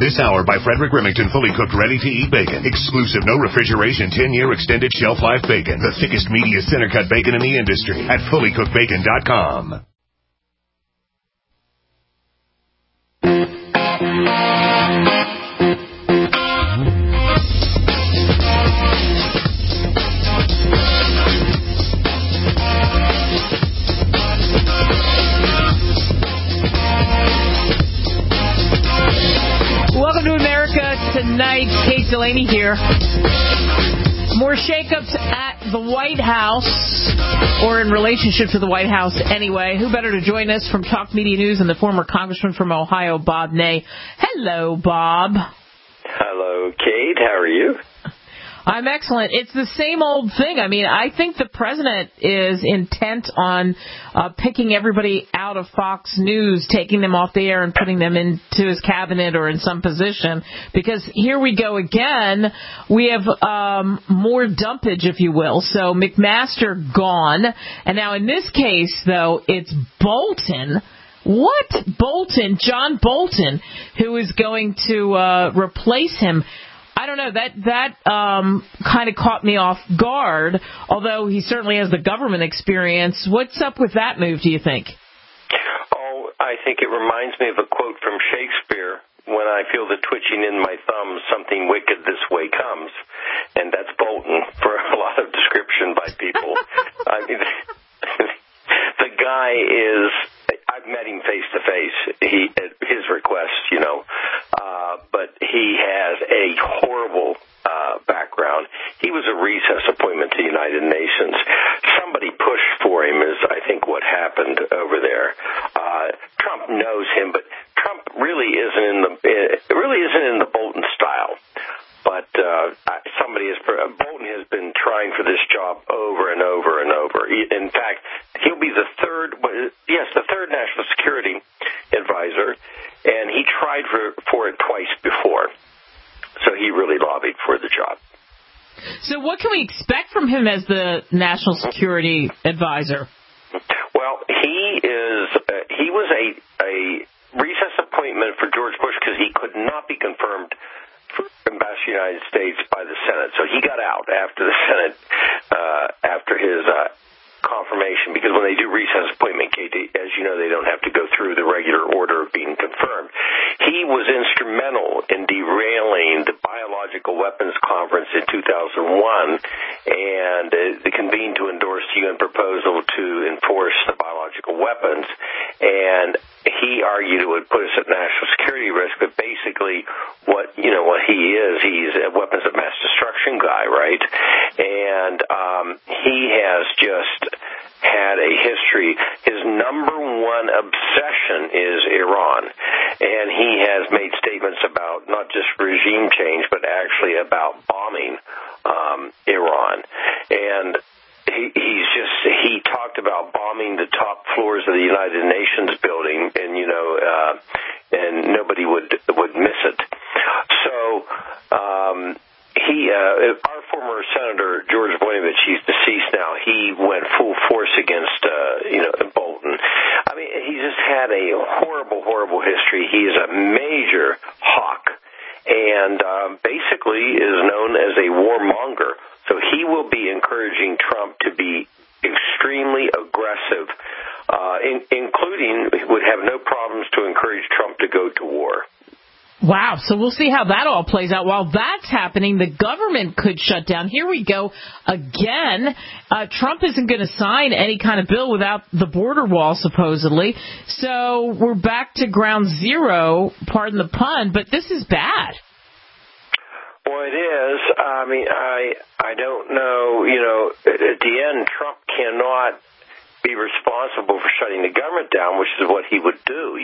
This hour by Frederick Remington, fully cooked, ready-to-eat bacon. Exclusive, no refrigeration, 10-year extended shelf life bacon. The thickest, meatiest center-cut bacon in the industry at fullycookedbacon.com. Welcome to America Tonight. Kate Delaney here. More shakeups at the White House, or in relationship to the White House anyway. Who better to join us from Talk Media News than the former congressman from Ohio, Bob Ney. Hello, Bob. Hello, Kate. How are you? I'm excellent. It's the same old thing. I mean, I think the president is intent on picking everybody out of Fox News, taking them off the air and putting them into his cabinet or in some position, because here we go again. We have more dumpage, if you will. So McMaster gone. And now in this case, though, it's Bolton. What? Bolton, John Bolton, who is going to replace him. I don't know, that kind of caught me off guard, although he certainly has the government experience. What's up with that move, do you think? Oh, I think it reminds me of a quote from Shakespeare, when I feel the twitching in my thumb, something wicked this way comes. And that's Bolton for a lot of description by people. I mean, the guy is... I've met him face to face. At his request, but he has a horrible background. He was a recess appointment to the United Nations. Somebody pushed for him, is I think what happened over there. Trump knows him, but Trump really isn't in the Bolton style. But Bolton has been trying for this job over and over and over. In fact, he'll be the third national security advisor, and he tried for it twice before. So he really lobbied for the job. So what can we expect from him as the national security advisor? Well, he was a recess appointment for George Bush because he could not be confirmed for Ambassador to the United States by the Senate. So he got out after the Senate, after his confirmation, because when they do recess appointment, Kate, as you know, they don't have to go through the regular order of being confirmed. He was instrumental in derailing the Biological Weapons Conference in 2001 and convened to endorse the UN proposal to enforce the biological weapons. And he argued it would put us at national security risk, but basically what he is, he's a weapons of mass destruction guy, right? And he has just had a history. His number one obsession is Iran, and he has made statements about not just regime change, but actually about bombing Iran. And he talked about bombing the top floors of the United Nations building, and and nobody would miss it. So our former Senator George Voinovich, he's deceased now. He went full force against Bolton. I mean, he just had a horrible history. He is a major hawk, and basically is known as a warmonger. So he will be encouraging Trump to be extremely aggressive, including would have no problems to encourage Trump to go to war. Wow, so we'll see how that all plays out. While that's happening, the government could shut down. Here we go again. Trump isn't going to sign any kind of bill without the border wall, supposedly. So we're back to ground zero, pardon the pun, but this is bad. Well, it is. I mean, I don't know. At the end, Trump cannot be responsible for shutting the government down, which is what he would do,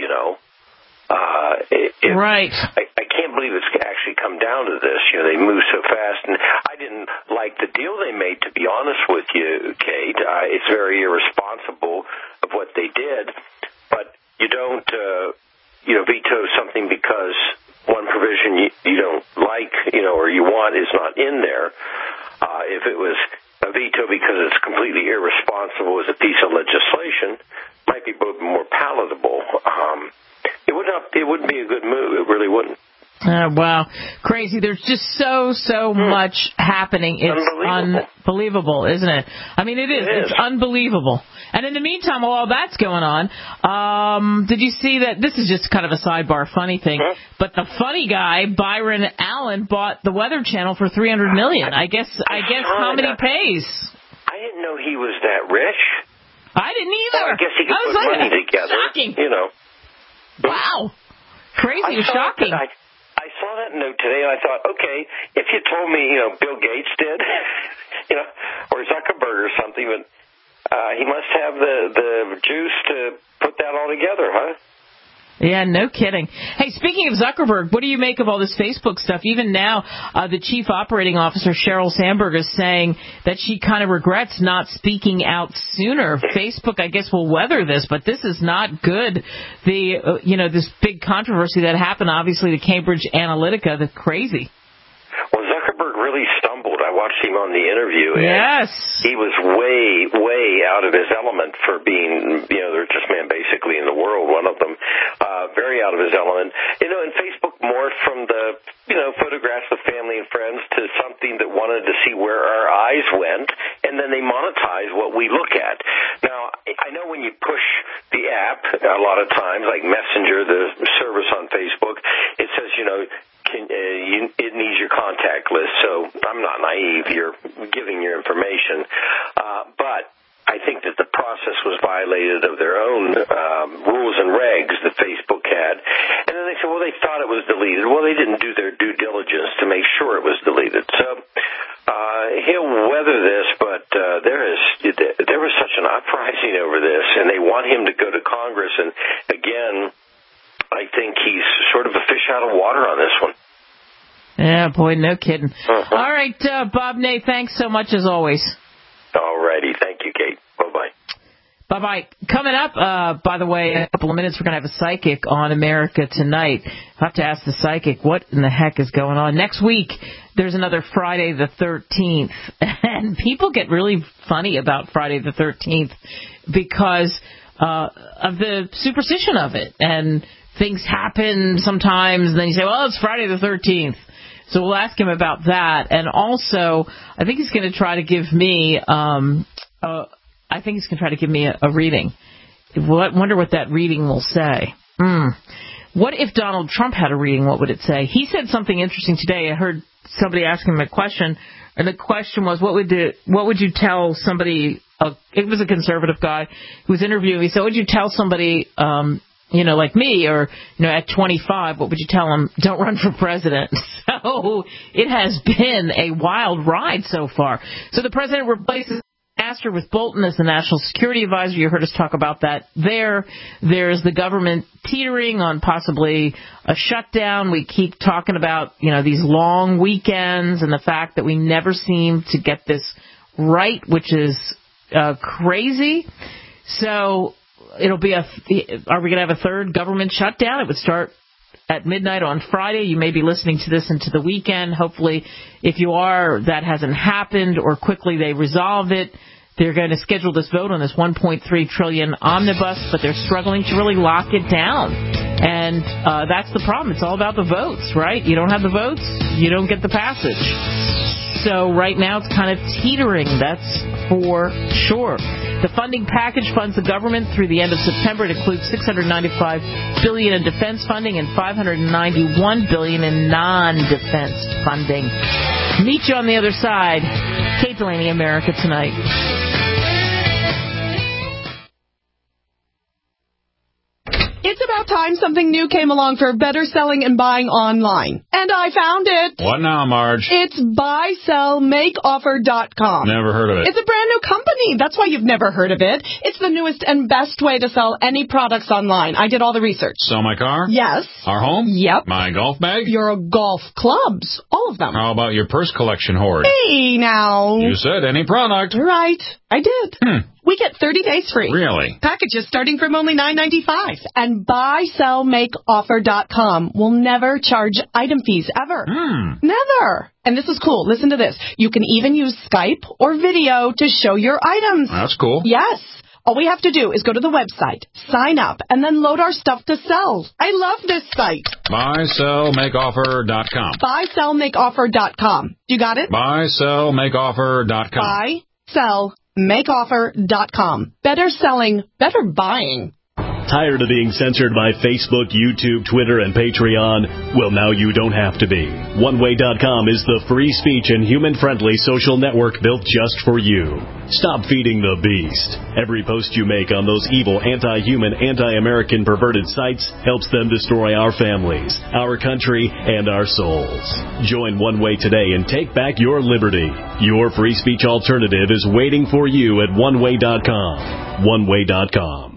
Right. I can't believe it's actually come down to this. They move so fast, and I didn't like the deal they made, to be honest with you, Kate. It's very irresponsible of what they did, but you don't, veto something because one provision you don't like, or you want is not in there. If it was a veto because it's completely irresponsible as a piece of legislation, it might be both more palatable. It wouldn't be a good move. It really wouldn't. Wow. Crazy. There's just so much happening. It's unbelievable, isn't it? I mean, it is. It's unbelievable. And in the meantime, while all that's going on, did you see that? This is just kind of a sidebar funny thing, but the funny guy, Byron Allen, bought the Weather Channel for $300 million. I guess how many pays? I didn't know he was that rich. I didn't either. Well, I guess he could put money together. Shocking. You know. Wow. Crazy. Shocking. I saw that note today, and I thought, okay, if you told me, Bill Gates did, or Zuckerberg or something, but he must have the juice to put that all together, huh? Yeah, no kidding. Hey, speaking of Zuckerberg, what do you make of all this Facebook stuff? Even now, the chief operating officer, Sheryl Sandberg, is saying that she kind of regrets not speaking out sooner. Facebook, I guess, will weather this, but this is not good. This big controversy that happened, obviously, to Cambridge Analytica, that's crazy. Well, Zuckerberg really stumbled. I watched him on the interview. Yes. He was way out of his element for being, the richest man basically in the world, one of them. Very out of his element. And Facebook morphed from the, photographs of family and friends to something that wanted to see where our eyes went, and then they monetize what we look at. Now, I know when you push the app, a lot of times, like Messenger, the service on Facebook, it says, it needs your contact list, so I'm not naive. You're giving your information. But I think that the process was violated of their own rules and regs that Facebook had. And then they said, well, they thought it was deleted. Well, they didn't do their due diligence to make sure it was deleted. So he'll weather this, but there was such an uprising over this, and they want him to go to Congress. And, again, I think he's sort of a fish out of water on this one. Yeah, boy, no kidding. Uh-huh. All right, Bob Ney, thanks so much as always. All righty. Thank you, Kate. Bye-bye. Bye-bye. Coming up, by the way, in a couple of minutes, we're going to have a psychic on America Tonight. I'll have to ask the psychic what in the heck is going on. Next week, there's another Friday the 13th. And people get really funny about Friday the 13th because of the superstition of it. And things happen sometimes, and then you say, well, it's Friday the 13th. So we'll ask him about that. And also, I think he's going to try to give me a reading. Wonder what that reading will say. What if Donald Trump had a reading? What would it say? He said something interesting today. I heard somebody asking him a question, and the question was, what would you tell somebody? It was a conservative guy who was interviewing. He said, what would you tell somebody? Like me, or, at 25, what would you tell them? Don't run for president. So it has been a wild ride so far. So the president replaces Astor with Bolton as the national security advisor. You heard us talk about that there. There's the government teetering on possibly a shutdown. We keep talking about, these long weekends and the fact that we never seem to get this right, which is crazy. So it'll be are we going to have a third government shutdown? It would start at midnight on Friday. You may be listening to this into the weekend. Hopefully, if you are, that hasn't happened, or quickly they resolve it. They're going to schedule this vote on this $1.3 trillion omnibus, but they're struggling to really lock it down. And that's the problem. It's all about the votes, right? You don't have the votes, you don't get the passage. So right now it's kind of teetering, that's for sure. The funding package funds the government through the end of September. It includes $695 billion in defense funding and $591 billion in non-defense funding. Meet you on the other side. Kate Delaney, America Tonight. It's about time something new came along for better selling and buying online. And I found it. What now, Marge? It's buysellmakeoffer.com. Never heard of it. It's a brand new company. That's why you've never heard of it. It's the newest and best way to sell any products online. I did all the research. Sell my car? Yes. Our home? Yep. My golf bag? Your golf clubs. All of them. How about your purse collection hoard? Hey, now. You said any product. Right. I did. We get 30 days free. Really? Packages starting from only $9.95. And buysellmakeoffer.com will never charge item fees ever. Never. And this is cool. Listen to this. You can even use Skype or video to show your items. That's cool. Yes. All we have to do is go to the website, sign up, and then load our stuff to sell. I love this site. BuySellMakeOffer.com. BuySellMakeOffer.com. You got it? BuySellMakeOffer.com. BuySellMakeOffer.com. Better selling, better buying. Tired of being censored by Facebook, YouTube, Twitter, and Patreon? Well, now you don't have to be. OneWay.com is the free speech and human-friendly social network built just for you. Stop feeding the beast. Every post you make on those evil, anti-human, anti-American perverted sites helps them destroy our families, our country, and our souls. Join One Way today and take back your liberty. Your free speech alternative is waiting for you at OneWay.com. OneWay.com.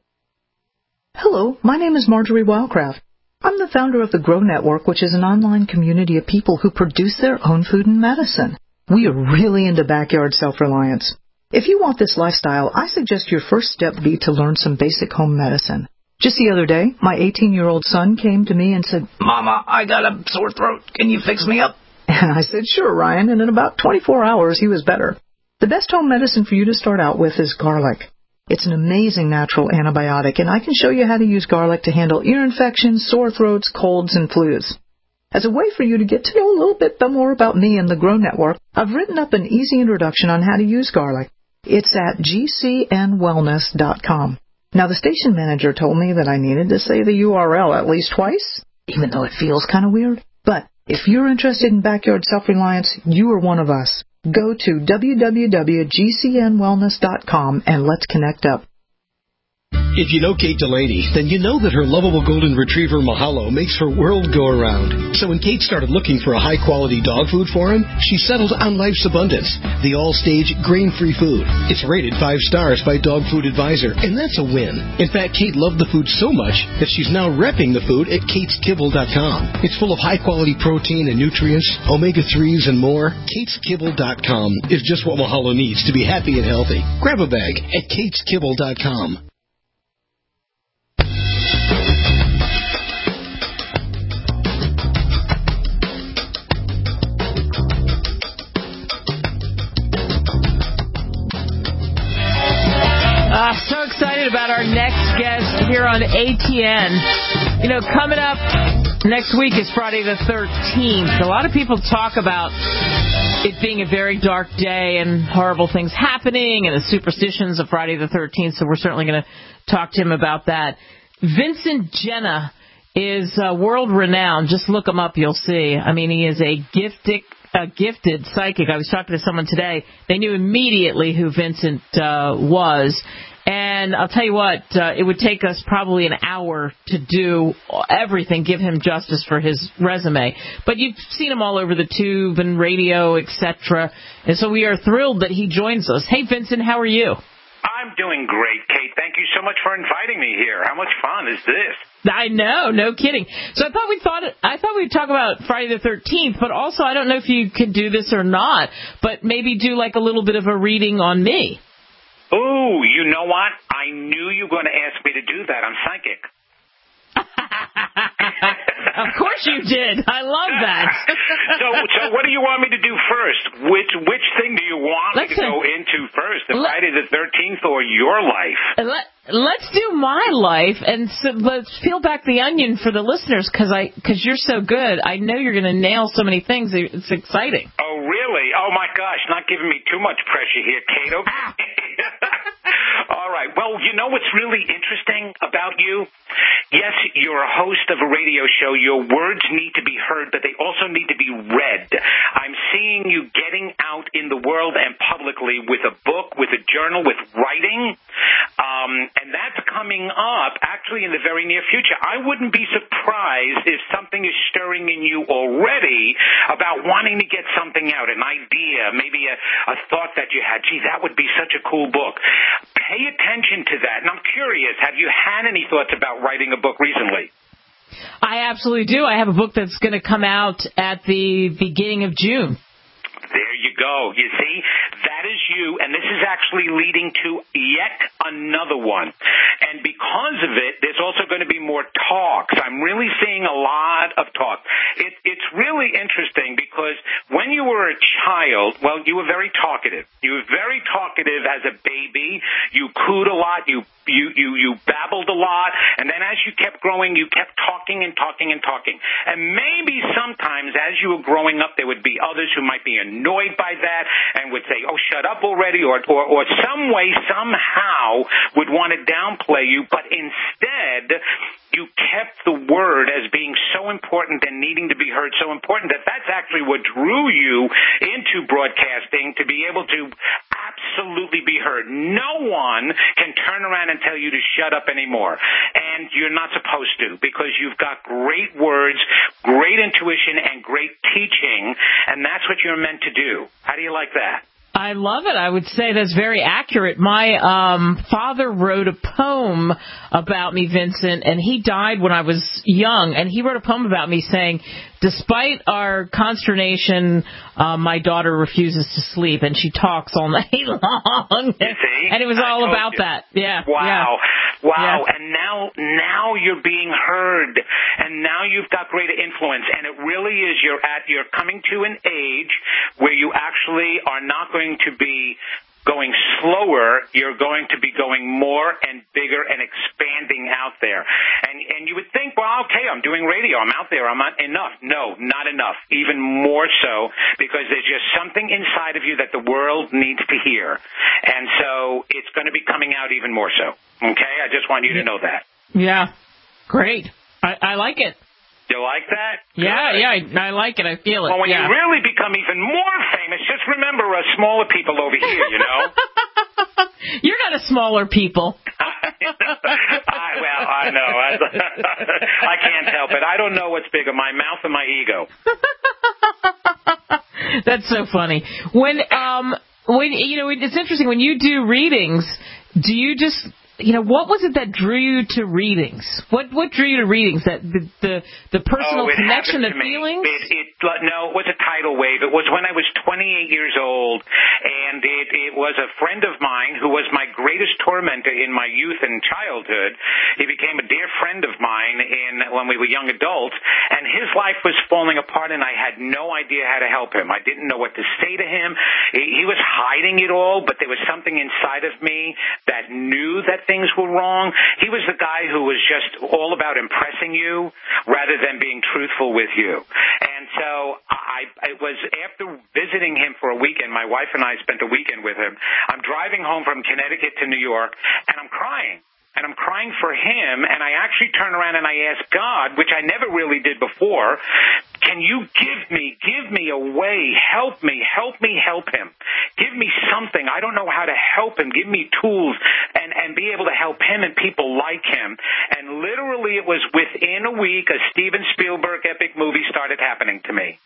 Hello, my name is Marjorie Wildcraft. I'm the founder of the Grow Network, which is an online community of people who produce their own food and medicine. We are really into backyard self-reliance. If you want this lifestyle, I suggest your first step be to learn some basic home medicine. Just the other day, my 18-year-old son came to me and said, "Mama, I got a sore throat. Can you fix me up?" And I said, "Sure, Ryan," and in about 24 hours, he was better. The best home medicine for you to start out with is garlic. It's an amazing natural antibiotic, and I can show you how to use garlic to handle ear infections, sore throats, colds, and flus. As a way for you to get to know a little bit more about me and the Grow Network, I've written up an easy introduction on how to use garlic. It's at gcnwellness.com. Now, the station manager told me that I needed to say the URL at least twice, even though it feels kind of weird. But if you're interested in backyard self-reliance, you are one of us. Go to www.gcnwellness.com and let's connect up. If you know Kate Delaney, then you know that her lovable golden retriever Mahalo makes her world go around. So when Kate started looking for a high-quality dog food for him, she settled on Life's Abundance, the all-stage grain-free food. It's rated 5 stars by Dog Food Advisor, and that's a win. In fact, Kate loved the food so much that she's now repping the food at KatesKibble.com. It's full of high-quality protein and nutrients, omega-3s, and more. KatesKibble.com is just what Mahalo needs to be happy and healthy. Grab a bag at KatesKibble.com. So excited about our next guest here on ATN. You know, coming up next week is Friday the 13th. A lot of people talk about it being a very dark day and horrible things happening and the superstitions of Friday the 13th, so we're certainly going to talk to him about that. Vincent Genna is world-renowned. Just look him up, you'll see. I mean, he is a gifted psychic. I was talking to someone today. They knew immediately who Vincent was. And I'll tell you what, it would take us probably an hour to do everything, give him justice for his resume. But you've seen him all over the tube and radio, etc. And so we are thrilled that he joins us. Hey, Vincent, how are you? I'm doing great, Kate. Thank you so much for inviting me here. How much fun is this? I know, no kidding. So I thought we'd talk about Friday the 13th, but also I don't know if you could do this or not, but maybe do like a little bit of a reading on me. Ooh, you know what? I knew you were going to ask me to do that. I'm psychic. Of course you did. I love that. So what do you want me to do first? Which thing do you want me to go into first? The Friday the 13th or your life? Let's do my life, and so let's peel back the onion for the listeners because you're so good. I know you're going to nail so many things. It's exciting. Oh, really? Oh, my gosh. Not giving me too much pressure here, Kate. Okay. All right. Well, you know what's really interesting about you? Yes, you're a host of a radio show. Your words need to be heard, but they also need to be read. I'm seeing you getting out in the world and publicly with a book, with a journal, with writing, and that's coming up actually in the very near future. I wouldn't be surprised if something is stirring in you already about wanting to get something out, an idea, maybe a thought that you had. Gee, that would be such a cool book. Pay attention to that. And I'm curious, have you had any thoughts about writing a book recently? I absolutely do. I have a book that's going to come out at the beginning of June. There you go. You see, That is you, and this is actually leading to yet another one. And because of it, there's also going to be more talks. I'm really seeing a lot of talk. It's really interesting because when you were a child, well, you were very talkative. You were very talkative as a baby. You cooed a lot. You babbled a lot. And then as you kept growing, you kept talking and talking and talking. And maybe sometimes as you were growing up, there would be others who might be annoyed by that and would say, oh, shut up already, or some way, somehow would want to downplay you. But instead, you kept the word as being so important and needing to be heard so important that that's actually what drew you into broadcasting, to be able to absolutely be heard. No one can turn around and tell you to shut up anymore. And you're not supposed to, because you've got great words, great intuition, and great teaching, and that's what you're meant to do. How do you like that? I love it. I would say that's very accurate. My father wrote a poem about me, Vincent, and he died when I was young, and he wrote a poem about me saying, despite our consternation, my daughter refuses to sleep, and she talks all night long. And it was all about that. Yeah. Wow. Yeah. Wow. Yeah. And now you're being heard, and now you've got greater influence, and it really is you're coming to an age where you actually are not going to be going slower, you're going to be going more and bigger and expanding out there. And you would think, well, okay, I'm doing radio, I'm out there, I'm not enough. No, not enough. Even more so, because there's just something inside of you that the world needs to hear. And so it's going to be coming out even more so. Okay? I just want you to know that. Yeah. Great. I like it. You like that? Yeah, good. Yeah, I like it. I feel it. Well, when you really become even more famous, just remember us smaller people over here, you know? You're not a smaller people. I know. I can't help it. I don't know what's bigger, my mouth or my ego. That's so funny. When it's interesting, when you do readings, do you just... what was it that drew you to readings? What drew you to readings? That the personal connection, the feelings? No, it was a tidal wave. It was when I was 28 years old, and it was a friend of mine who was my greatest tormentor in my youth and childhood. He became a dear friend of mine when we were young adults, and his life was falling apart, and I had no idea how to help him. I didn't know what to say to him. He was hiding it all, but there was something inside of me that knew that things were wrong. He was the guy who was just all about impressing you rather than being truthful with you. And so it was after visiting him for a weekend, my wife and I spent a weekend with him. I'm driving home from Connecticut to New York, and I'm crying. And I'm crying for him, and I actually turn around and I ask God, which I never really did before, can you give me a way, help me help him. Give me something. I don't know how to help him. Give me tools and be able to help him and people like him. And literally it was within a week a Steven Spielberg epic movie started happening to me.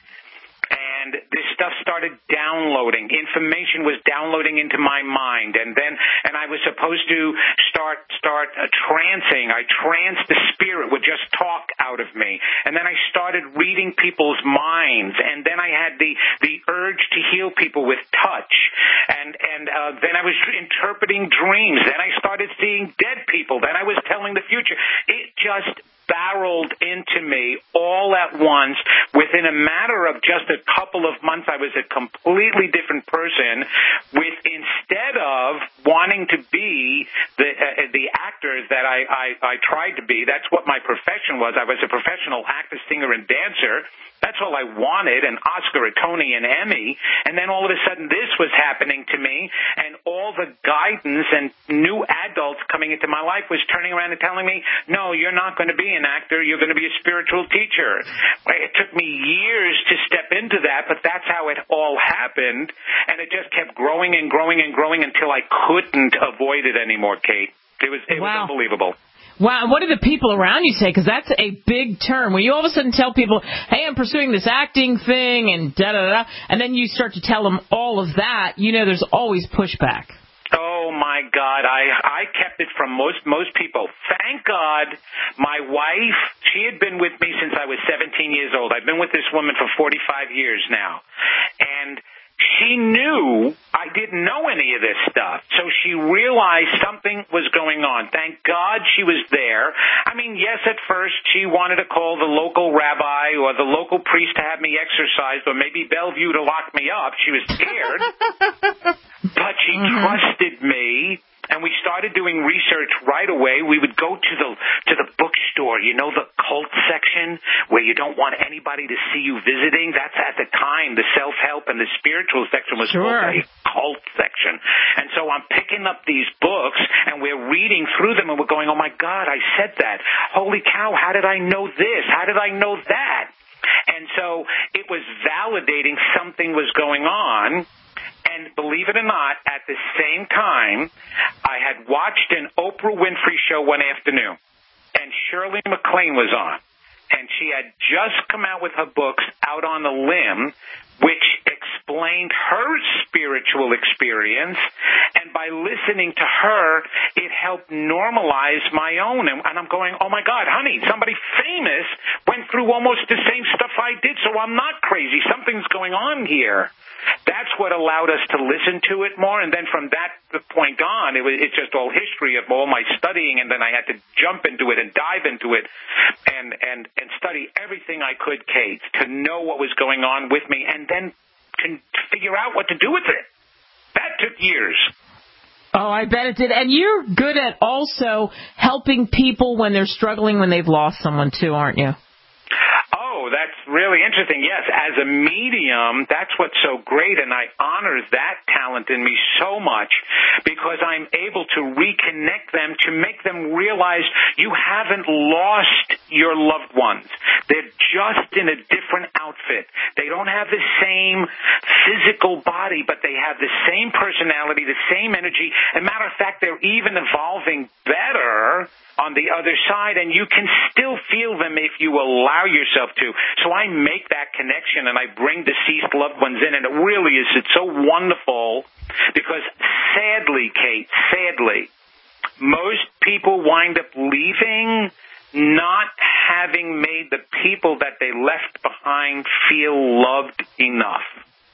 And this stuff started downloading. Information was downloading into my mind. And I was supposed to start trancing. I tranced the spirit would just talk out of me. And then I started reading people's minds. And then I had the urge to heal people with touch. And then I was interpreting dreams. Then I started seeing dead people. Then I was telling the future. It just barreled into me all at once. Within a matter of just a couple of months, I was a completely different person. Instead of wanting to be the actor that I tried to be, that's what my profession was. I was a professional actor, singer, and dancer. That's all I wanted, an Oscar, a Tony, an Emmy. And then all of a sudden this was happening to me, and all the guidance and new adults coming into my life was turning around and telling me, no, you're not going to be an actor, you're going to be a spiritual teacher. It took me years to step into that, but that's how it all happened, and it just kept growing and growing and growing until I couldn't avoid it anymore, Kate. It was unbelievable. Wow, what do the people around you say? Because that's a big term. When you all of a sudden tell people, hey, I'm pursuing this acting thing and da-da-da, and then you start to tell them all of that, there's always pushback. Oh, my God. I kept it from most people. Thank God my wife, she had been with me since I was 17 years old. I've been with this woman for 45 years now. And she knew I didn't know any of this stuff. So she realized something was going on. Thank God she was there. I mean, yes, at first she wanted to call the local rabbi or the local priest to have me exorcised, or maybe Bellevue to lock me up. She was scared. But she trusted me. And we started doing research right away. We would go to the bookstore, you know, the cult section where you don't want anybody to see you visiting. That's at the time the self-help and the spiritual section was called a cult section. And so I'm picking up these books and we're reading through them and we're going, oh my God, I said that. Holy cow, how did I know this? How did I know that? And so it was validating something was going on. And believe it or not, at the same time, I had watched an Oprah Winfrey show one afternoon, and Shirley MacLaine was on. And she had just come out with her books, Out on a Limb, which explained her spiritual experience. And by listening to her, it helped normalize my own. And I'm going, oh, my God, honey, somebody famous went through almost the same stuff I did, so I'm not crazy. Something's going on here. That's what allowed us to listen to it more, and then from that point on, it's just all history of all my studying, and then I had to jump into it and dive into it and study everything I could, Kate, to know what was going on with me, and then to figure out what to do with it. That took years. Oh, I bet it did. And you're good at also helping people when they're struggling, when they've lost someone, too, aren't you? Oh, that's really interesting. Yes, as a medium, that's what's so great, and I honor that talent in me so much because I'm able to reconnect them, to make them realize you haven't lost your loved ones. They're just in a different outfit. They don't have the same physical body, but they have the same personality, the same energy. As a matter of fact, they're even evolving better on the other side, and you can still feel them if you allow yourself to. So I make that connection, and I bring deceased loved ones in, and it really is, it's so wonderful because sadly, Kate, most people wind up leaving not having made the people that they left behind feel loved enough.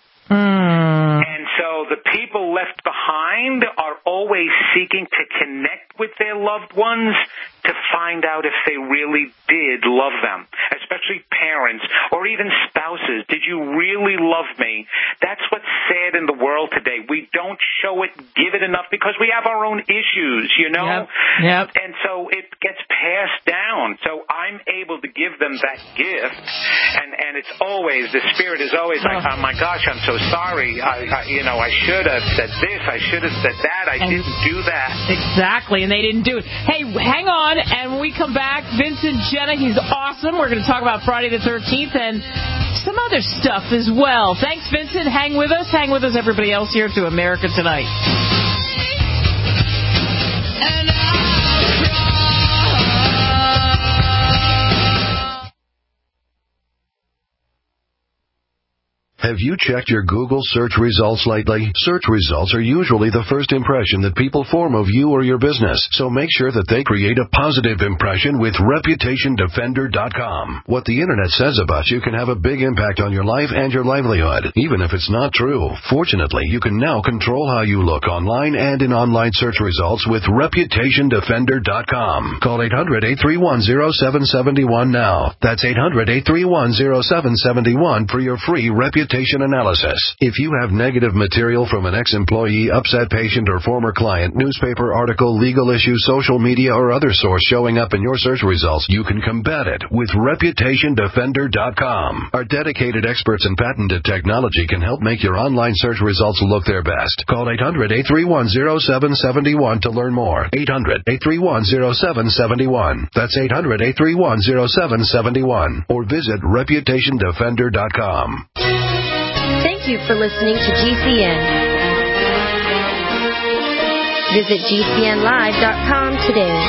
And so the people left behind are always seeking to connect with their loved ones to find out if they really did love them, especially parents or even spouses. Did you really love me? That's what's sad in the world today. We don't show it, give it enough because we have our own issues, you know? Yep. And so it gets passed down. So I'm able to give them that gift, and it's always, the spirit is always like, oh my gosh, I'm so sorry. I should have said this. I should have said that. I didn't do that. Exactly, and they didn't do it. Hey, hang on, and when we come back, Vincent Genna, he's awesome. We're going to talk about Friday the 13th and some other stuff as well. Thanks, Vincent. Hang with us. Hang with us, everybody else here to America Tonight. Have you checked your Google search results lately? Search results are usually the first impression that people form of you or your business, so make sure that they create a positive impression with ReputationDefender.com. What the Internet says about you can have a big impact on your life and your livelihood, even if it's not true. Fortunately, you can now control how you look online and in online search results with ReputationDefender.com. Call 800-831-0771 now. That's 800-831-0771 for your free reputation analysis. If you have negative material from an ex-employee, upset patient, or former client, newspaper article, legal issue, social media, or other source showing up in your search results, you can combat it with ReputationDefender.com. Our dedicated experts in patented technology can help make your online search results look their best. Call 800-831-0771 to learn more. 800-831-0771. That's 800-831-0771. Or visit ReputationDefender.com. Thank you for listening to GCN. Visit GCNlive.com today.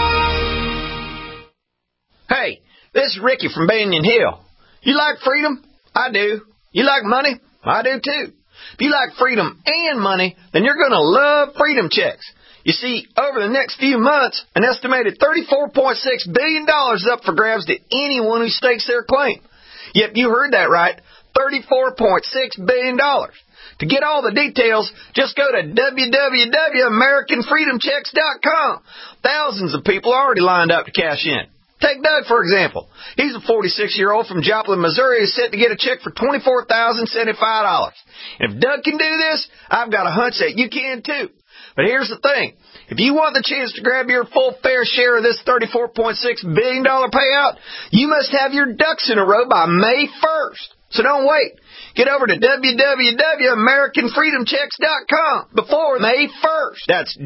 Hey, this is Ricky from Banyan Hill. You like freedom? I do. You like money? I do too. If you like freedom and money, then you're going to love Freedom Checks. You see, over the next few months, an estimated $34.6 billion is up for grabs to anyone who stakes their claim. Yep, you heard that right. $34.6 billion. To get all the details, just go to www.americanfreedomchecks.com. Thousands of people are already lined up to cash in. Take Doug, for example. He's a 46-year-old from Joplin, Missouri who's set to get a check for $24,075. And if Doug can do this, I've got a hunch that you can too. But here's the thing. If you want the chance to grab your full fair share of this $34.6 billion payout, you must have your ducks in a row by May 1st. So don't wait. Get over to www.americanfreedomchecks.com before May 1st. That's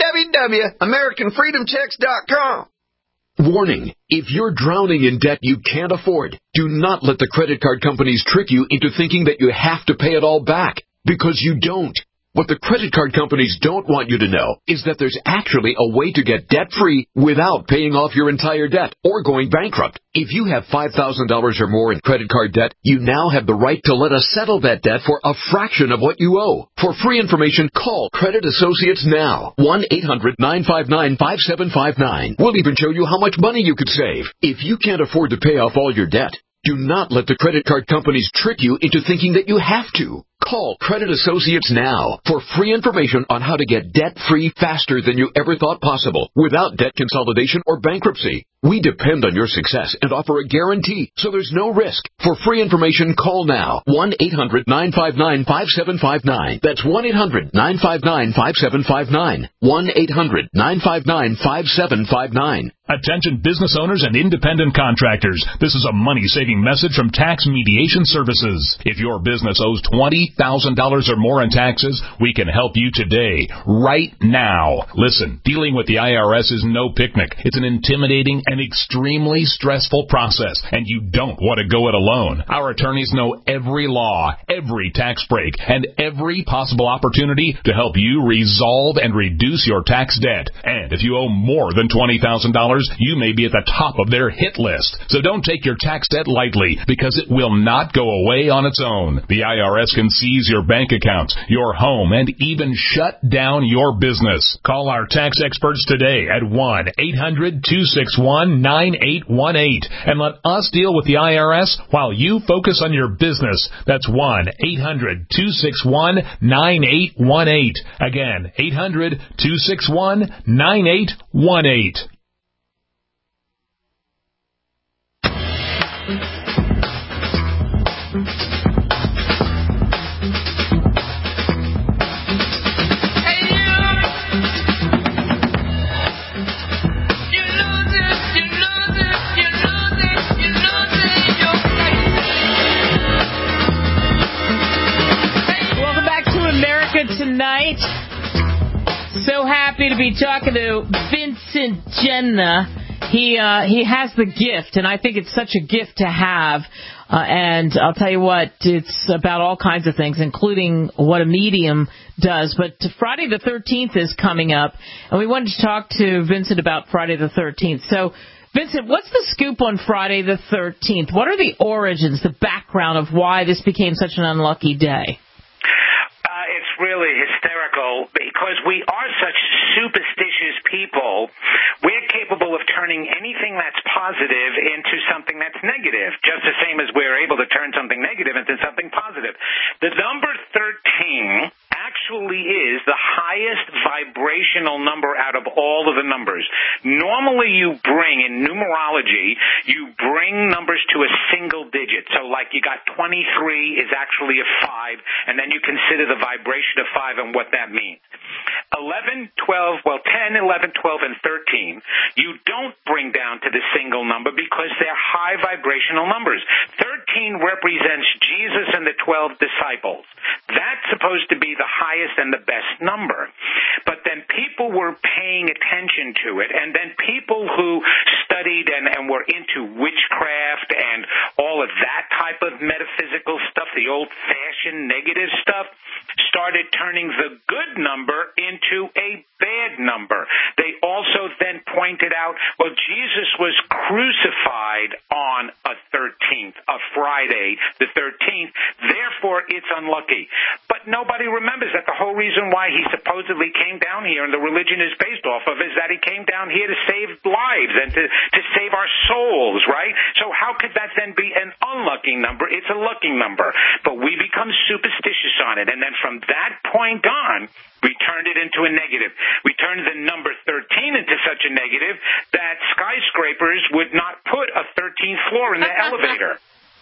www.americanfreedomchecks.com. Warning, if you're drowning in debt you can't afford, do not let the credit card companies trick you into thinking that you have to pay it all back, because you don't. What the credit card companies don't want you to know is that there's actually a way to get debt-free without paying off your entire debt or going bankrupt. If you have $5,000 or more in credit card debt, you now have the right to let us settle that debt for a fraction of what you owe. For free information, call Credit Associates now. 1-800-959-5759. We'll even show you how much money you could save. If you can't afford to pay off all your debt, do not let the credit card companies trick you into thinking that you have to. Call Credit Associates now for free information on how to get debt-free faster than you ever thought possible without debt consolidation or bankruptcy. We depend on your success and offer a guarantee, so there's no risk. For free information, call now. 1-800-959-5759. That's 1-800-959-5759. 1-800-959-5759. Attention business owners and independent contractors. This is a money-saving message from Tax Mediation Services. If your business owes $20,000 or more in taxes, we can help you today, right now. Listen, dealing with the IRS is no picnic. It's an intimidating and extremely stressful process, and you don't want to go it alone. Our attorneys know every law, every tax break, and every possible opportunity to help you resolve and reduce your tax debt. And if you owe more than $20,000, you may be at the top of their hit list. So don't take your tax debt lightly, because it will not go away on its own. The IRS can seize your bank accounts, your home, and even shut down your business. Call our tax experts today at 1-800-261-9818 and let us deal with the IRS while you focus on your business. That's 1-800-261-9818. Again, 800-261-9818. Tonight, so happy to be talking to Vincent Genna. He has the gift, and I think it's such a gift to have. And I'll tell you what, it's about all kinds of things, including what a medium does. But Friday the 13th is coming up, and we wanted to talk to Vincent about Friday the 13th. So, Vincent, what's the scoop on Friday the 13th? What are the origins, the background of why this became such an unlucky day? It's really hysterical because we are such superstitious people. We're capable of turning anything that's positive into something that's negative, just the same as we're able to turn something negative into something positive. The number 13 actually is the highest vibrational number out of all of the numbers. Normally you bring, in numerology, you bring numbers to a single digit. So like you got 23 is actually a 5, and then you consider the vibration of 5 and what that means. 11, 12, well 10, 11, 12, and 13, you don't bring down to the single number because they're high vibrational numbers. 13 represents Jesus and the 12 disciples. That's supposed to be the highest and the best number. But then people were paying attention to it, and then people who studied and were into witchcraft and all of that type of metaphysical stuff, the old-fashioned negative stuff, started turning the good number into a bad number. They also then pointed out, well, Jesus was crucified on a 13th, a Friday, the 13th, therefore it's unlucky. But nobody remembers that the whole reason why he supposedly came down here and the religion is based off of is that he came down here to save lives and to save our souls, right? So how could that then be an unlucky number? It's a lucky number. But we become superstitious on it, and then from that point on, we turned it into a negative. We turned the number 13 into such a negative that skyscrapers would not put a 13th floor in the elevator.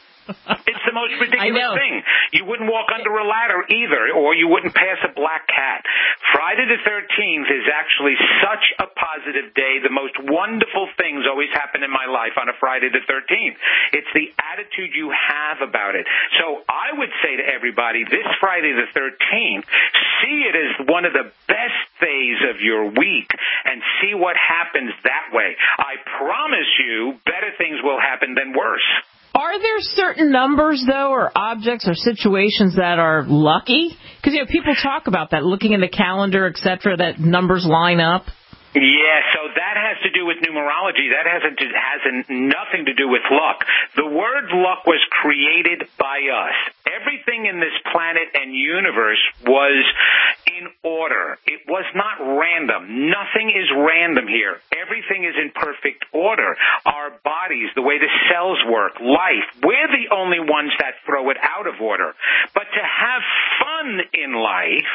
It's the most ridiculous thing. You wouldn't walk under a ladder either, or you wouldn't pass a black cat. Friday the 13th is actually such a positive day. The most wonderful things always happen in my life on a Friday the 13th. It's the attitude you have about it. So I would say to everybody, this Friday the 13th, see it as one of the best days of your week and see what happens that way. I promise you, better things will happen than worse. Are there certain numbers, though, or objects or situations that are lucky? Because, people talk about that, looking in the calendar, et cetera, that numbers line up. Yeah, so that has to do with numerology. That has nothing to do with luck. The word luck was created by us. Everything in this planet and universe was in order. It was not random. Nothing is random here. Everything is in perfect order. Our bodies, the way the cells work, life, we're the only ones that throw it out of order. But to have fun in life,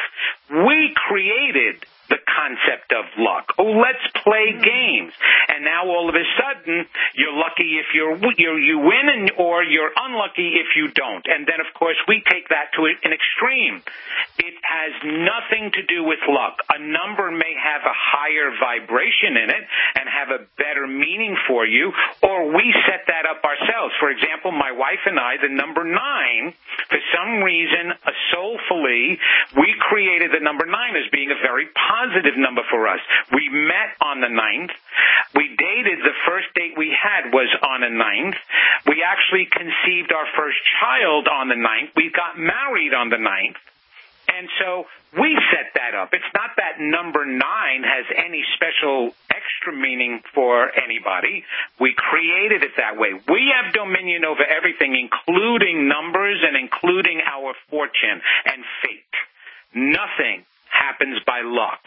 we created the concept of luck. Oh, let's play games. And now all of a sudden, you're lucky if you win, or you're unlucky if you don't. And then, of course, we take that to an extreme. It has nothing to do with luck. A number may have a higher vibration in it and have a better meaning for you, or we set that up ourselves. For example, my wife and I, the number 9, for some reason, soulfully, we created the number 9 as being a very positive number for us. We met on the 9th. We dated. The first date we had was on the 9th. We actually conceived our first child on the 9th. We got married on the 9th. And so we set that up. It's not that number 9 has any special extra meaning for anybody. We created it that way. We have dominion over everything, including numbers and including our fortune and fate. Nothing happens by luck.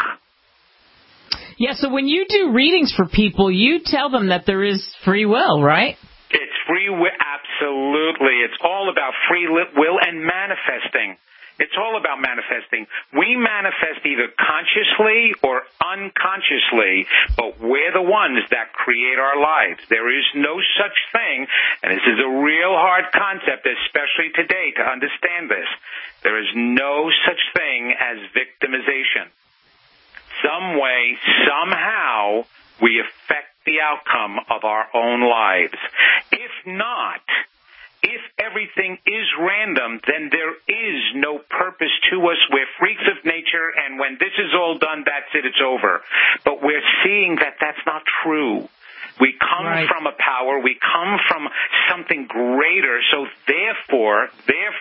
Yeah, so when you do readings for people, you tell them that there is free will, right? It's free will, absolutely. It's all about free will and manifesting. It's all about manifesting. We manifest either consciously or unconsciously, but we're the ones that create our lives. There is no such thing, and this is a real hard concept, especially today, to understand this. There is no such thing as victimization. Some way, somehow, we affect the outcome of our own lives. If not, if everything is random, then there is no purpose to us. We're freaks of nature, and when this is all done, that's it, it's over. But we're seeing that that's not true. We come from a power, we come from something greater, so therefore,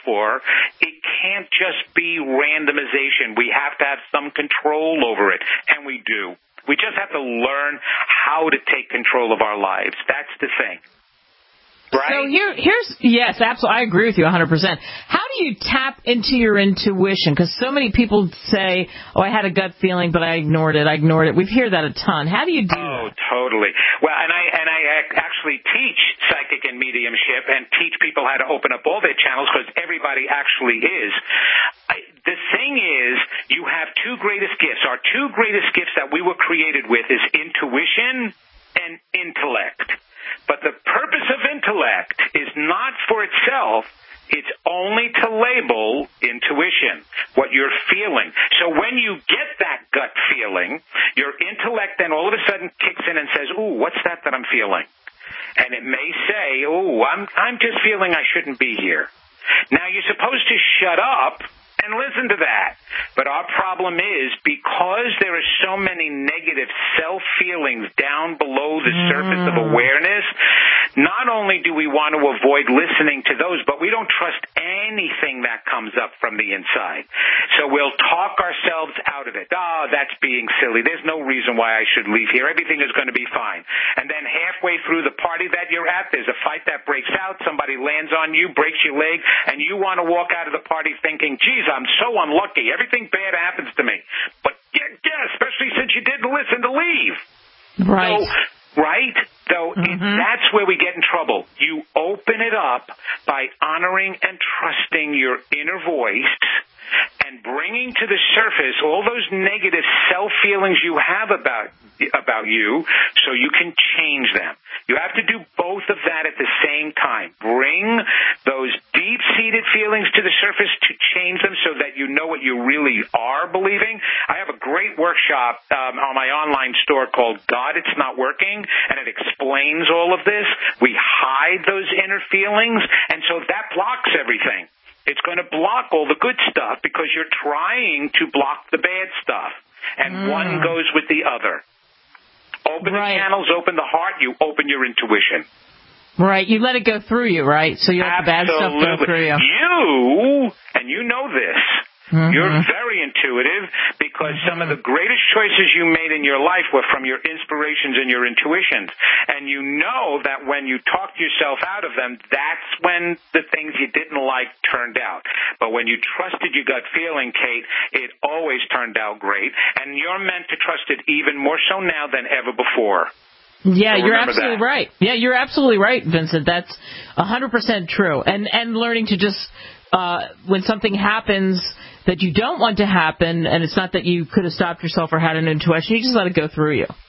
it can't just be randomization. We have to have some control over it, and we do. We just have to learn how to take control of our lives. That's the thing. Right? So yes, absolutely. I agree with you 100%. How do you tap into your intuition? Because so many people say, "Oh, I had a gut feeling, but I ignored it. We hear that a ton. How do you do that? Oh, totally. Well, and I actually teach psychic and mediumship and teach people how to open up all their channels because everybody actually is. The thing is, you have two greatest gifts. Our two greatest gifts that we were created with is intuition and intellect. But the purpose of intellect is not for itself. It's only to label intuition, what you're feeling. So when you get that gut feeling, your intellect then all of a sudden kicks in and says, "Ooh, what's that I'm feeling?" And it may say, "Ooh, I'm just feeling I shouldn't be here." Now, you're supposed to shut up and listen to that. But our problem is, because there are so many negative self-feelings down below the surface of awareness, not only do we want to avoid listening to those, but we don't trust anything that comes up from the inside. So we'll talk ourselves out of it. Oh, that's being silly. There's no reason why I should leave here. Everything is going to be fine. And then halfway through the party that you're at, there's a fight that breaks out. Somebody lands on you, breaks your leg, and you want to walk out of the party thinking, geez, I'm so unlucky. Everything bad happens to me. But yeah, especially since you didn't listen to leave. Right. So that's where we get in trouble. You open it up by honoring and trusting your inner voice and bringing to the surface all those negative self-feelings you have about you so you can change them. You have to do both of that at the same time. Bring those deep-seated feelings to the surface to change them so that you know what you really are believing. I have a great workshop on my online store called God, It's Not Working, and it explains all of this. We hide those inner feelings, and so that blocks everything. It's going to block all the good stuff because you're trying to block the bad stuff. And one goes with the other. Open the channels, open the heart, you open your intuition. Right. You let it go through you, right? So you let the bad stuff go through you. And you know this, you're very intuitive because some of the greatest choices you made in your life were from your inspirations and your intuitions. And you know that when you talked yourself out of them, that's when the things you didn't like turned out. But when you trusted your gut feeling, Kate, it always turned out great. And you're meant to trust it even more so now than ever before. Yeah, you're absolutely right. Yeah, you're absolutely right, Vincent. That's 100% true. And learning to just, when something happens that you don't want to happen, and it's not that you could have stopped yourself or had an intuition, you just let it go through you.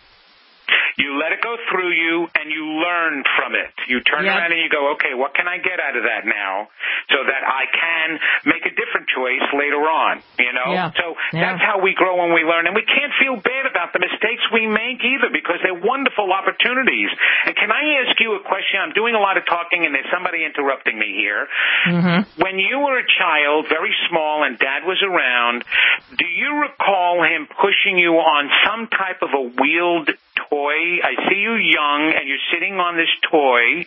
You let it go through you, and you learn from it. You turn around and you go, okay, what can I get out of that now so that I can make a different choice later on, you know? So that's how we grow and we learn. And we can't feel bad about the mistakes we make either because they're wonderful opportunities. And can I ask you a question? I'm doing a lot of talking, and there's somebody interrupting me here. When you were a child, very small, and Dad was around, do you recall him pushing you on some type of a wheeled toy? I see you young, and you're sitting on this toy.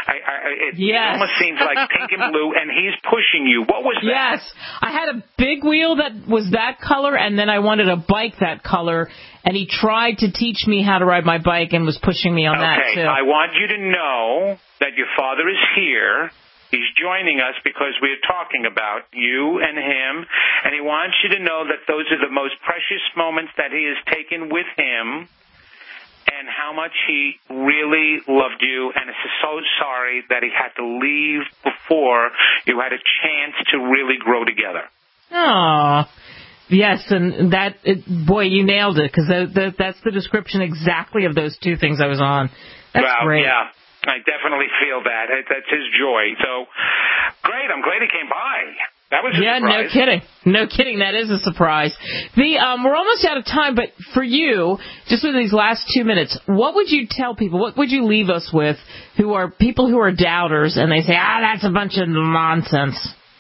It almost seems like pink and blue, and he's pushing you. What was that? Yes. I had a big wheel that was that color, and then I wanted a bike that color, and he tried to teach me how to ride my bike and was pushing me on that, too. Okay, I want you to know that your father is here. He's joining us because we're talking about you and him, and he wants you to know that those are the most precious moments that he has taken with him, and how much he really loved you, and is so sorry that he had to leave before you had a chance to really grow together. Aww. Yes, and boy, you nailed it, because that's the description exactly of those two things I was on. That's great. Yeah. I definitely feel that. That's his joy. So, great. I'm glad he came by. That was a surprise. No kidding. No kidding. That is a surprise. We're almost out of time, but for you, just with these last 2 minutes, what would you tell people? What would you leave us with who are people who are doubters and they say, that's a bunch of nonsense?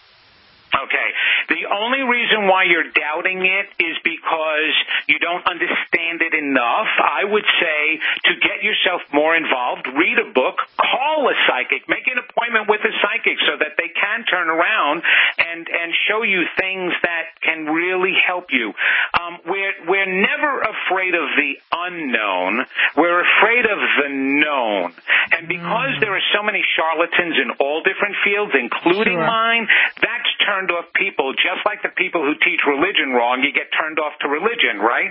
Okay. The only reason why you're doubting it is because you don't understand it enough. I would say to get yourself more involved, read a book, call a psychic, make an appointment with a psychic so that they can turn around and show you things that can really help you. We're never afraid of the unknown. We're afraid of the known. And because there are so many charlatans in all different fields, including mine, that's turned off people. Just like the people who teach religion wrong, you get turned off to religion, right?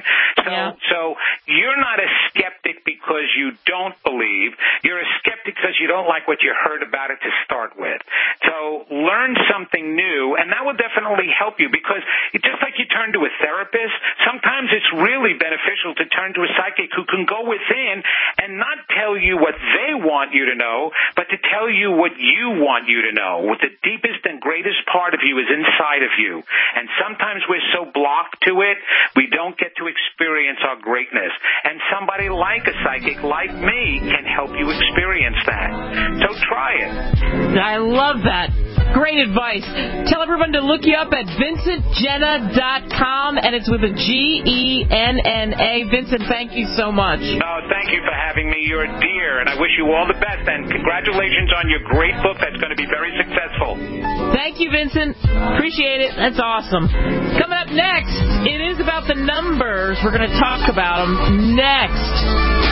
So you're not a skeptic because you don't believe. You're a skeptic because you don't like what you heard about it to start with. So learn something new, and that will definitely help you because just like you turn to a therapist, sometimes it's really beneficial to turn to a psychic who can go within and not tell you what they want you to know, but to tell you what you want you to know. What the deepest and greatest part of you is inside of you. And sometimes we're so blocked to it, we don't get to experience our greatness. And somebody like a psychic like me can help you experience that. So try it. I love that. Great advice. Tell everyone to look you up at VincentGenna.com, and it's with a Genna. Vincent, thank you so much. Oh, thank you for having me. You're a dear, and I wish you all the best, and congratulations on your great book that's going to be very successful. Thank you, Vincent. Appreciate it. That's awesome. Coming up next, it is about the numbers. We're going to talk about them next.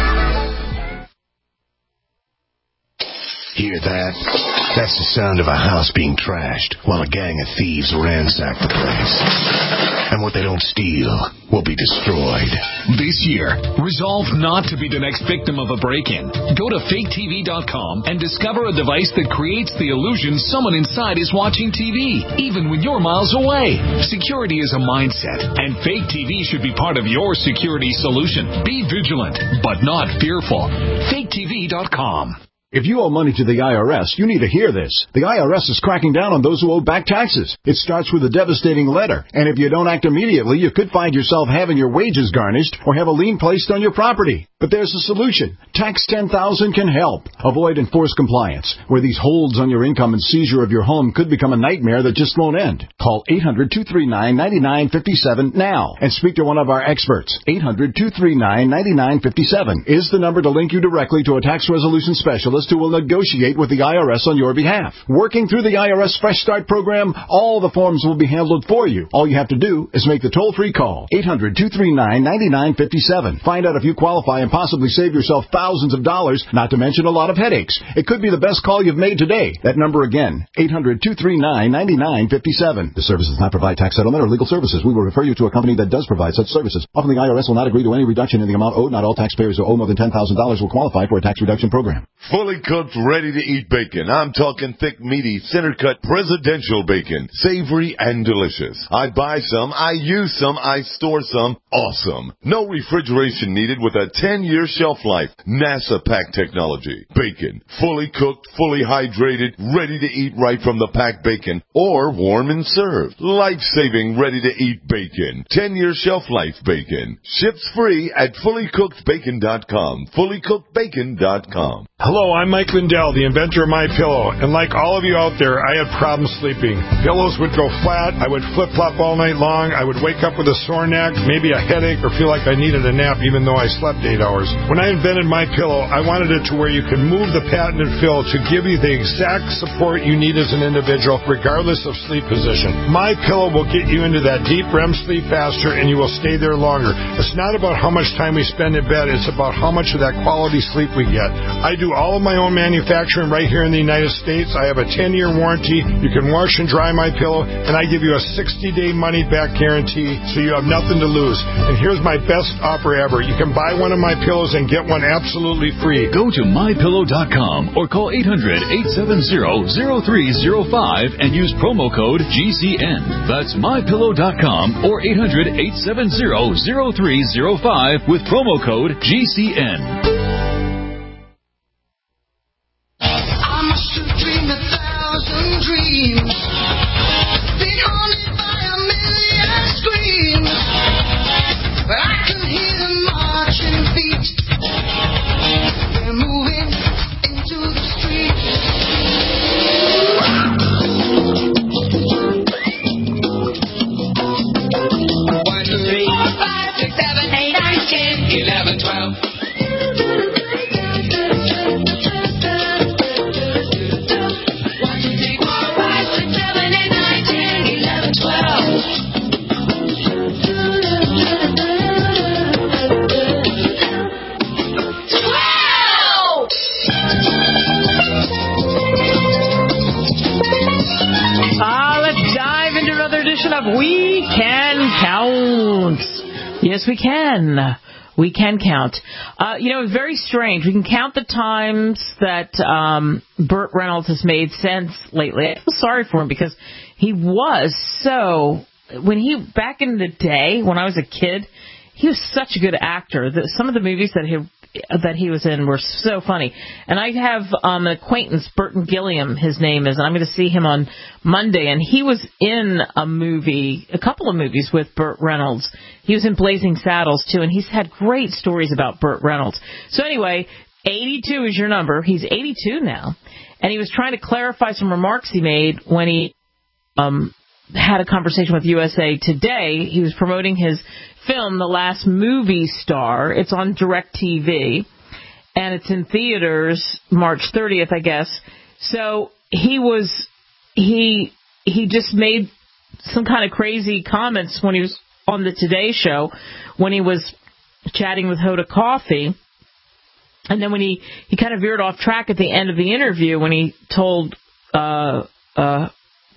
Hear that? That's the sound of a house being trashed while a gang of thieves ransack the place. And what they don't steal will be destroyed. This year, resolve not to be the next victim of a break-in. Go to faketv.com and discover a device that creates the illusion someone inside is watching TV, even when you're miles away. Security is a mindset, and Fake TV should be part of your security solution. Be vigilant, but not fearful. faketv.com. If you owe money to the IRS, you need to hear this. The IRS is cracking down on those who owe back taxes. It starts with a devastating letter, and if you don't act immediately, you could find yourself having your wages garnished or have a lien placed on your property. But there's a solution. Tax 10,000 can help. Avoid enforced compliance, where these holds on your income and seizure of your home could become a nightmare that just won't end. Call 800-239-9957 now and speak to one of our experts. 800-239-9957 is the number to link you directly to a tax resolution specialist who will negotiate with the IRS on your behalf. Working through the IRS Fresh Start program, all the forms will be handled for you. All you have to do is make the toll-free call, 800-239-9957. Find out if you qualify and possibly save yourself thousands of dollars, not to mention a lot of headaches. It could be the best call you've made today. That number again, 800-239-9957. The service does not provide tax settlement or legal services. We will refer you to a company that does provide such services. Often the IRS will not agree to any reduction in the amount owed. Not all taxpayers who owe more than $10,000 will qualify for a tax reduction program. Fully cooked, ready-to-eat bacon. I'm talking thick, meaty, center-cut presidential bacon. Savory and delicious. I buy some, I use some, I store some. Awesome. No refrigeration needed with a 10-year shelf life. NASA pack technology. Bacon. Fully cooked, fully hydrated, ready to eat right from the packed bacon. Or warm and served. Life-saving, ready-to-eat bacon. 10-year shelf life bacon. Ships free at fullycookedbacon.com. fullycookedbacon.com. Hello, I'm Mike Lindell, the inventor of MyPillow, and like all of you out there, I had problems sleeping. Pillows would go flat, I would flip-flop all night long, I would wake up with a sore neck, maybe a headache, or feel like I needed a nap even though I slept 8 hours. When I invented MyPillow, I wanted it to where you could move the patented fill to give you the exact support you need as an individual, regardless of sleep position. MyPillow will get you into that deep REM sleep faster, and you will stay there longer. It's not about how much time we spend in bed, it's about how much of that quality sleep we get. I do all of my own manufacturing right here in the United States. I have a 10-year warranty. You can wash and dry my pillow, and I give you a 60-day money-back guarantee, so you have nothing to lose. And here's my best offer ever. You can buy one of my pillows and get one absolutely free. Go to MyPillow.com or call 800-870-0305 and use promo code GCN. That's MyPillow.com or 800-870-0305 with promo code GCN. Dreams, being haunted by a million screams. I can hear them marching feet. They're moving into the street. 1, 2, 3, 4, 5, 6, 7, 8, 9, 10, 11, 12. Of We Can Count. Yes, we can. We can count. It's very strange. We can count the times that Burt Reynolds has made sense lately. I feel sorry for him because he was so... Back in the day, when I was a kid, he was such a good actor. Some of the movies that he was in were so funny. And I have an acquaintance, Burton Gilliam, his name is, and I'm going to see him on Monday. And he was in a couple of movies with Burt Reynolds. He was in Blazing Saddles, too, and he's had great stories about Burt Reynolds. So anyway, 82 is your number. He's 82 now. And he was trying to clarify some remarks he made when he had a conversation with USA Today. He was promoting his film, The Last Movie Star. It's on DirecTV, and it's in theaters March 30th, I guess. So he just made some kind of crazy comments when he was on the Today Show, when he was chatting with Hoda Kotb. And then when he kind of veered off track at the end of the interview when he told, Hoda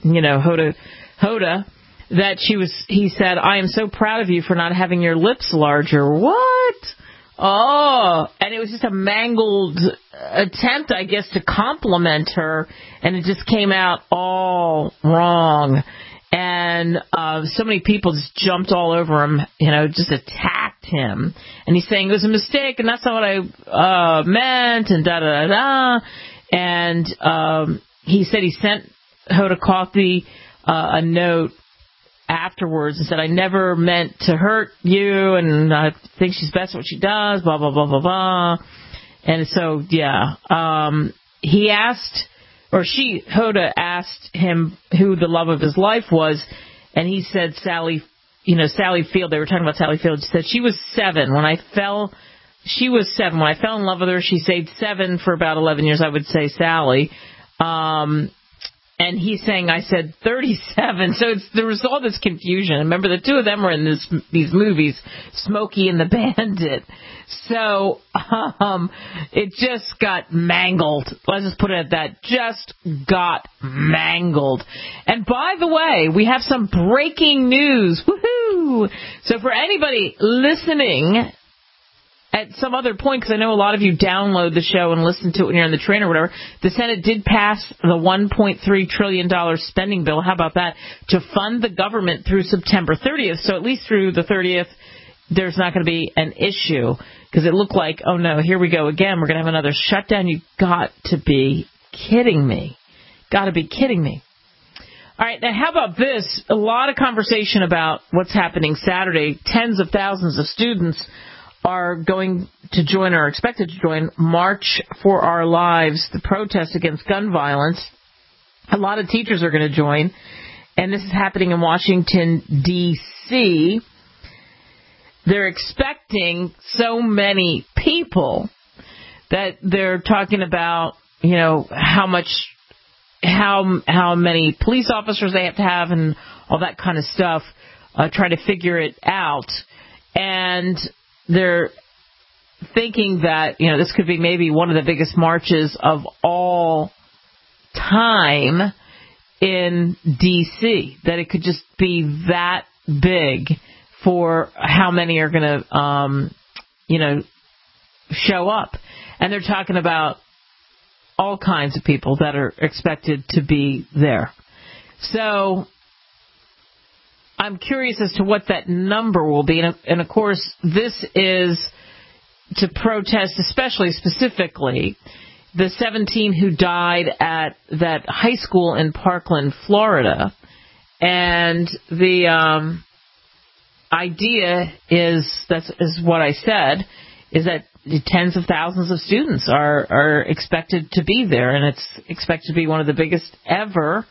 that he said, "I am so proud of you for not having your lips larger." What? Oh, and it was just a mangled attempt, I guess, to compliment her, and it just came out all wrong. And so many people just jumped all over him, just attacked him. And he's saying it was a mistake, and that's not what I meant, and da-da-da-da. And he said he sent Hoda Kotb a note afterwards and said, "I never meant to hurt you, and I think she's best at what she does, blah, blah, blah, blah, blah." And so, yeah, Hoda asked him who the love of his life was, and he said Sally Field. They were talking about Sally Field. She said she was 7 when I fell. She was 7 when I fell in love with her. She stayed 7 for about 11 years. I would say Sally. And he's saying I said 37. So there was all this confusion. Remember, the two of them were in these movies, Smokey and the Bandit. So it just got mangled. Let's just put it at that. Just got mangled. And by the way, we have some breaking news. Woohoo! So for anybody listening at some other point, because I know a lot of you download the show and listen to it when you're on the train or whatever, the Senate did pass the $1.3 trillion spending bill. How about that? To fund the government through September 30th. So at least through the 30th, there's not going to be an issue. Because it looked like, oh no, here we go again. We're going to have another shutdown. You've got to be kidding me. Got to be kidding me. All right, now how about this? A lot of conversation about what's happening Saturday. Tens of thousands of students are going to join, or are expected to join, March for Our Lives, the protest against gun violence. A lot of teachers are going to join, and this is happening in Washington, D.C. They're expecting so many people that they're talking about, how many police officers they have to have and all that kind of stuff, trying to figure it out. And they're thinking that, this could be maybe one of the biggest marches of all time in D.C., that it could just be that big for how many are going to, show up. And they're talking about all kinds of people that are expected to be there. So I'm curious as to what that number will be. And of course, this is to protest, specifically, the 17 who died at that high school in Parkland, Florida. And the idea is what I said, is that tens of thousands of students are expected to be there. And it's expected to be one of the biggest ever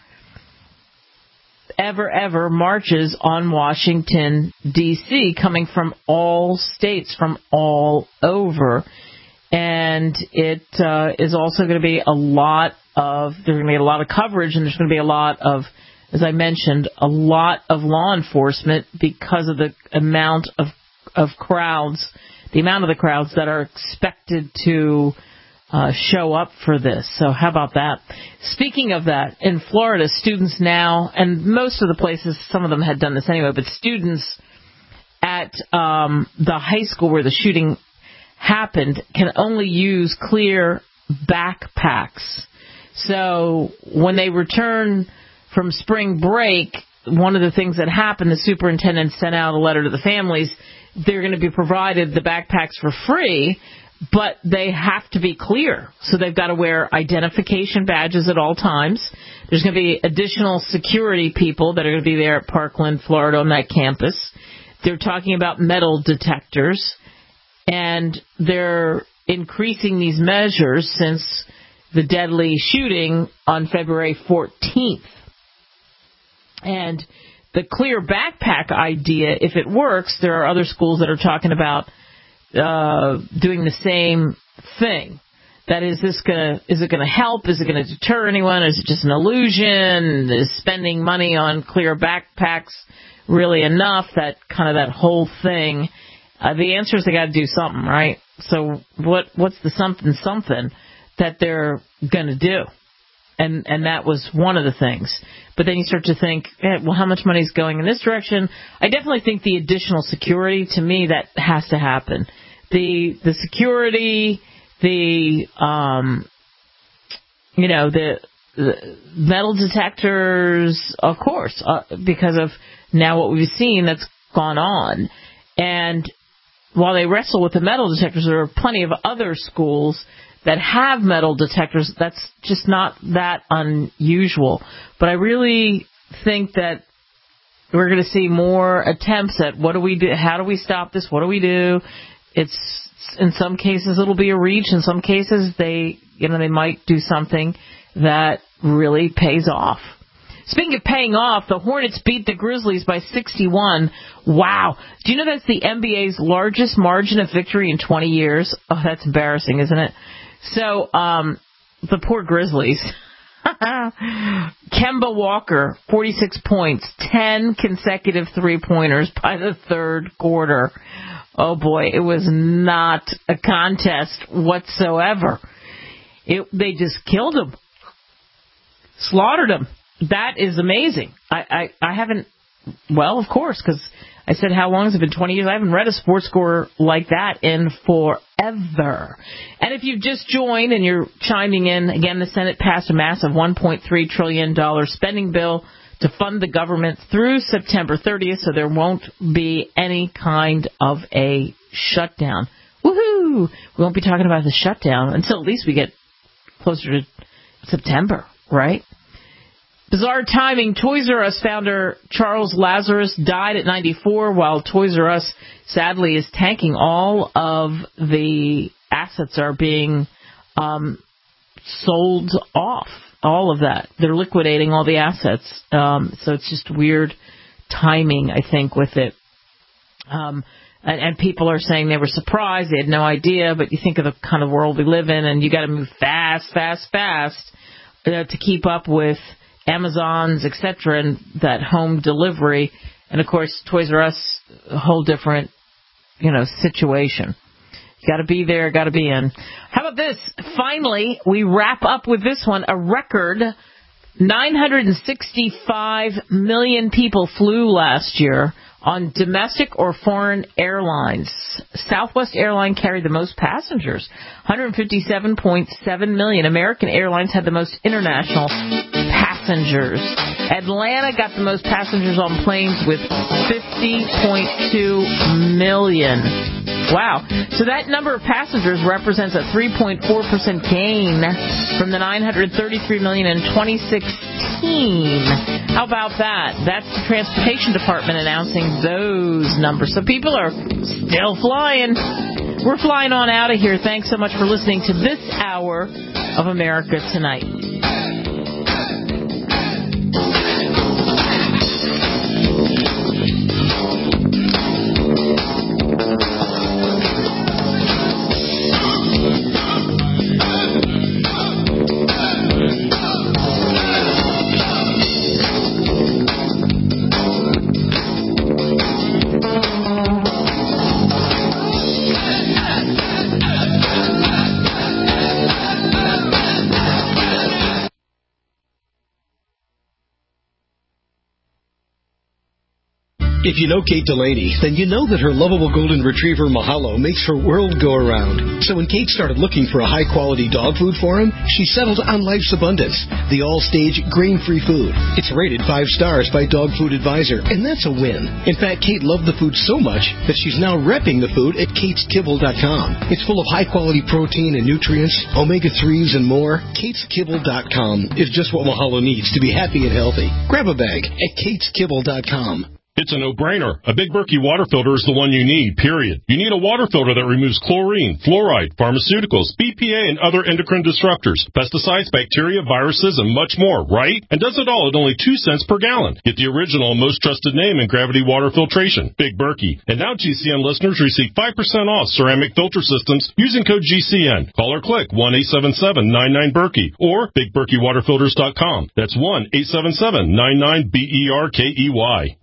marches on Washington, D.C., coming from all states, from all over. And it is also going to be there's going to be a lot of coverage, and there's going to be a lot of, as I mentioned, a lot of law enforcement because of the amount of crowds, the amount of the crowds that are expected to show up for this. So how about that? Speaking of that, in Florida, students now, and most of the places, some of them had done this anyway, but students at the high school where the shooting happened can only use clear backpacks. So when they return from spring break, one of the things that happened, the superintendent sent out a letter to the families. They're going to be provided the backpacks for free, but they have to be clear. So they've got to wear identification badges at all times. There's going to be additional security people that are going to be there at Parkland, Florida, on that campus. They're talking about metal detectors, and they're increasing these measures since the deadly shooting on February 14th. And the clear backpack idea, if it works, there are other schools that are talking about doing the same thing. That is it going to help? Is it going to deter anyone? Is it just an illusion? Is spending money on clear backpacks really enough? That whole thing. The answer is they got to do something, right? So what's the something that they're going to do? And that was one of the things. But then you start to think, well, how much money is going in this direction? I definitely think the additional security, to me, that has to happen. The security, the metal detectors, of course, because of now what we've seen that's gone on. And while they wrestle with the metal detectors, there are plenty of other schools that have metal detectors. That's just not that unusual. But I really think that we're going to see more attempts at what do we do? How do we stop this? What do we do? It's in some cases it'll be a reach. In some cases they might do something that really pays off. Speaking of paying off, the Hornets beat the Grizzlies by 61. Wow. Do you know that's the NBA's largest margin of victory in 20 years? Oh, that's embarrassing, isn't it? So, the poor Grizzlies. Kemba Walker, 46 points, 10 consecutive three-pointers by the third quarter. Oh, boy, it was not a contest whatsoever. They just killed him. Slaughtered him. That is amazing. I haven't, well, of course, because I said how long has it been, 20 years? I haven't read a sports score like that in forever. And if you've just joined and you're chiming in, again, the Senate passed a massive $1.3 trillion spending bill to fund the government through September 30th, so there won't be any kind of a shutdown. Woohoo! We won't be talking about the shutdown until at least we get closer to September, right? Bizarre timing. Toys R Us founder Charles Lazarus died at 94, while Toys R Us, sadly, is tanking. All of the assets are being sold off. All of that. They're liquidating all the assets. So it's just weird timing, I think, with it. And people are saying they were surprised. They had no idea. But you think of the kind of world we live in, and you got to move fast to keep up with Amazon's, etc., and that home delivery. And, of course, Toys R Us, a whole different, situation. You got to be there, got to be in. How about this? Finally, we wrap up with this one. A record 965 million people flew last year on domestic or foreign airlines. Southwest Airlines carried the most passengers, 157.7 million. American Airlines had the most international passengers. Atlanta got the most passengers on planes with 50.2 million. Wow. So that number of passengers represents a 3.4% gain from the 933 million in 2016. How about that? That's the Transportation Department announcing those numbers. So people are still flying. We're flying on out of here. Thanks so much for listening to this hour of America Tonight. If you know Kate Delaney, then you know that her lovable golden retriever Mahalo makes her world go around. So when Kate started looking for a high-quality dog food for him, she settled on Life's Abundance, the all-stage grain-free food. It's rated 5 stars by Dog Food Advisor, and that's a win. In fact, Kate loved the food so much that she's now repping the food at KatesKibble.com. It's full of high-quality protein and nutrients, omega-3s, and more. KatesKibble.com is just what Mahalo needs to be happy and healthy. Grab a bag at KatesKibble.com. It's a no-brainer. A Big Berkey water filter is the one you need, period. You need a water filter that removes chlorine, fluoride, pharmaceuticals, BPA, and other endocrine disruptors, pesticides, bacteria, viruses, and much more, right? And does it all at only 2 cents per gallon. Get the original and most trusted name in gravity water filtration, Big Berkey. And now GCN listeners receive 5% off ceramic filter systems using code GCN. Call or click 1-877-99-BERKEY or BigBerkeyWaterFilters.com. That's 1-877-99-BERKEY.